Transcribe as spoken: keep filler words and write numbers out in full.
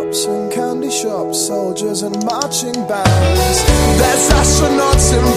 clubs and candy shops, soldiers and marching bands. There's astronauts in